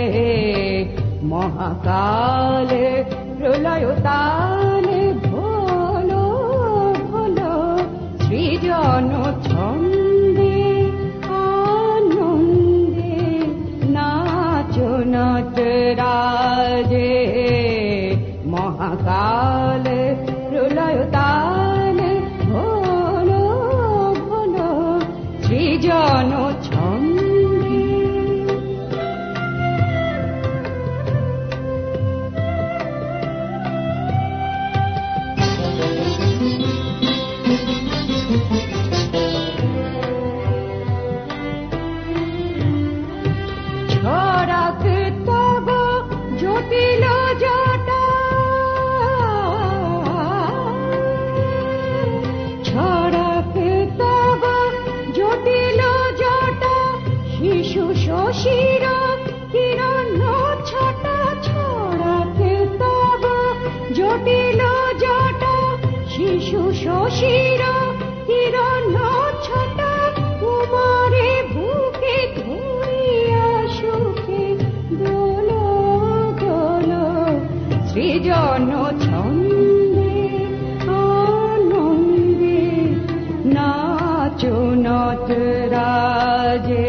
মহাকালে প্রলয় তালে ভোলো ভোলো সৃজন ছন্দে আনন্দে নাচো নটরাজে মহাকালে প্রলয় তালে ভোলো ভোলো সৃজন শশীর কিরণ ছটা ছড়াতে তব জটিল জটা শিশু শশীর কিরণ ছটা তোমারে বুকে ধরিয়া সুখে দোলো দোলো সৃজন ছন্দে আনন্দে নাচো নটরাজে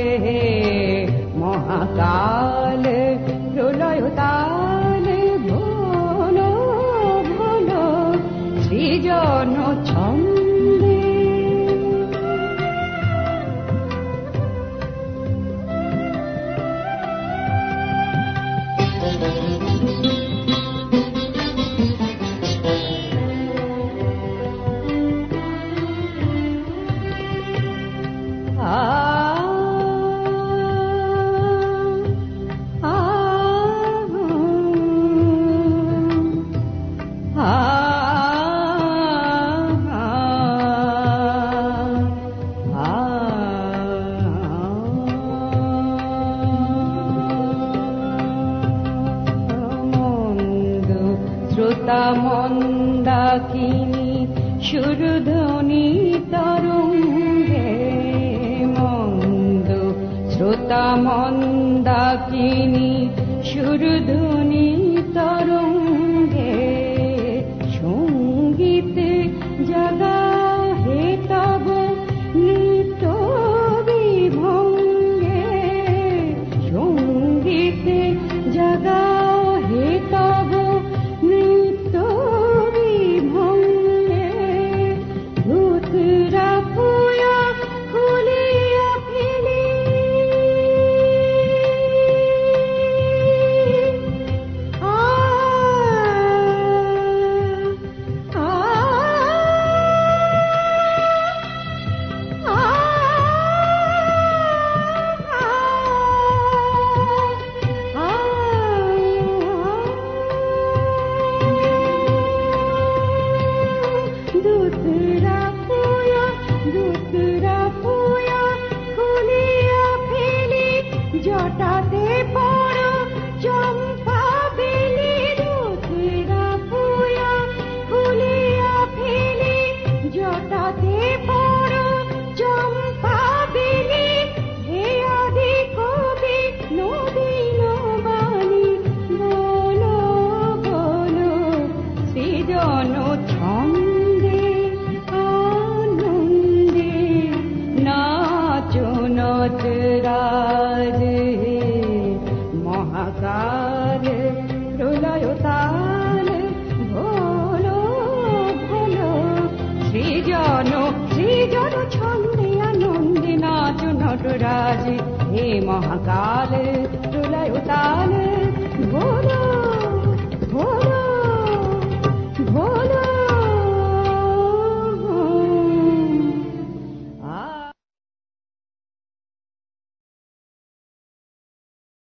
মহাকালে প্রলয় তালে ভোলো ভোলো সৃজন ছন্দে শ্রোতা মন্দাকিনী সুরধ্বনি তরঙ্গে মন্দ শ্রোতা মন্দাকিনী সুরধ্বনি তরঙ্গে সঙ্গীতে জাগা হে তব নৃত্য বিভঙ্গে সঙ্গীতে জাগা হে তব নৃত্য বিভঙ্গে ধুতরা ফুয়া খুলিয়া ফেলি জটাতে বড় চম্পা বেলি ধুতরা ফুয়া খুলিয়া ফেলি জটাতে বড় চম্পা বেলি হে আদি কবি নবীন বাণী বলো বলো সৃজন ছন্দে আনন্দে নাচো নটরাজে মহাকালে প্রলয় তালে ভোলো ভোলো সৃজন সৃজন ছন্দে আনন্দে নাচো নটরাজে হে মহাকালে